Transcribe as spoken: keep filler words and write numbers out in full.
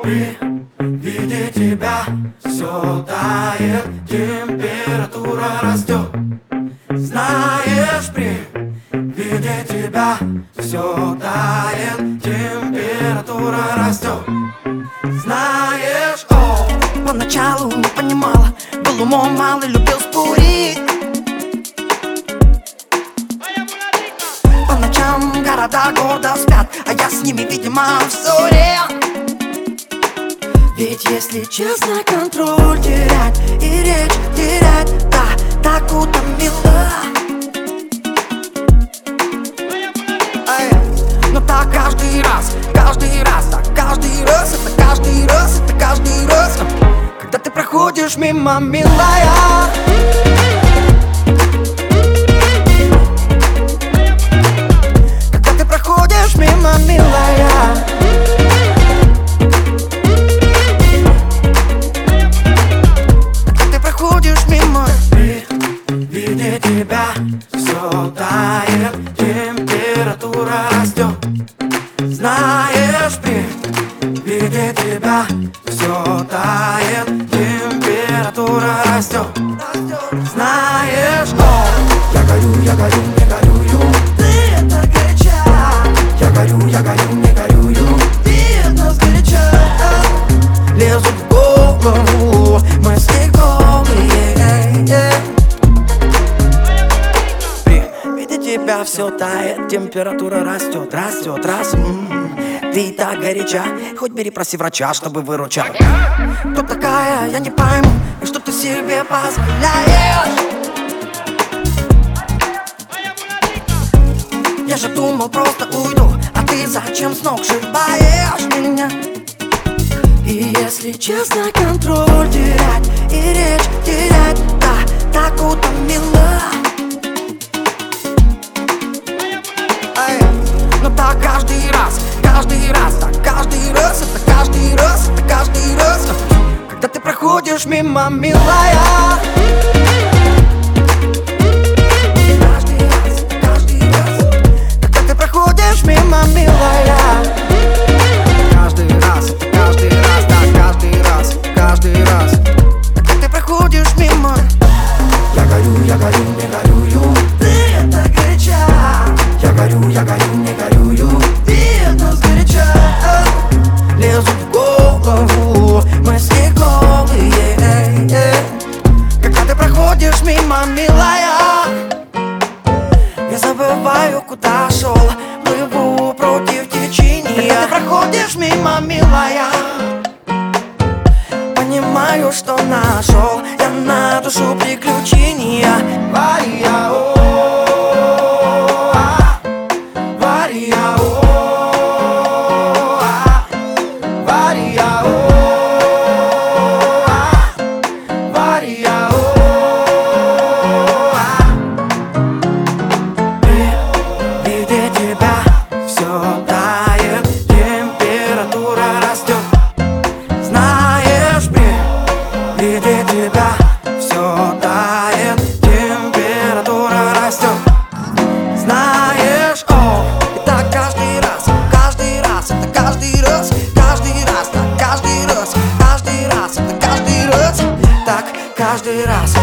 При виде тебя все тает, температура растет. Знаешь, при виде тебя все тает, температура растет. Знаешь, о, поначалу не понимала, был умом мало, любил спорить. По ночам города гордо спят, а я с ними, видимо, в ссоре. Ведь если честно, контроль терять и речь терять, да, так утомила. Но так каждый раз, каждый раз, так каждый раз, это каждый раз, это каждый раз, когда ты проходишь мимо, милая. Когда ты проходишь мимо, милая. Когда ты проходишь мимо, при виде тебя все тает, температура растет. Знаешь, при виде тебя все тает, температура растет. Знаешь, о, я горю, я горю, не горюю. ты это горяча. Я горю, я горю, не горюю. Ты это горяча. Лезут в голову мысли голые. При виде тебя все тает, температура растет, растет, раз. М-м-м. Ты так горяча, хоть бери, проси врача, чтобы выручал. Кто такая, я не пойму, и что ты себе позволяешь? Я же думал, просто уйду, а ты зачем с ног сшибаешь меня? И если честно, контроль терять и речь терять, да, так утомила. Но так каждый раз, каждый раз, так каждый раз, это каждый раз, это каждый раз, когда ты проходишь мимо, милая. Каждый раз, каждый раз, когда ты проходишь мимо, милая. Каждый раз, это каждый раз, да, каждый раз, каждый раз. Когда ты проходишь мимо, Я горю, я горю, не горюю. ты это горяча. Я горю, я горю, не горюю. Ты это горяча. Лезут в голову мысли голые. Когда ты проходишь мимо, милая, я забываю, куда шел, плыву против течения. Когда ты проходишь мимо, милая, понимаю, что нашел я на душу приключения. Вария, о, а, Вария, о, а, Вария, о, а, Вария, о, а. При виде тебя все тает, температура растет. Знаешь, при виде тебя все тает, температура растет. Знаешь, о, И так каждый раз, каждый раз, это каждый раз, каждый раз, так каждый раз, каждый раз, это каждый раз, так каждый раз.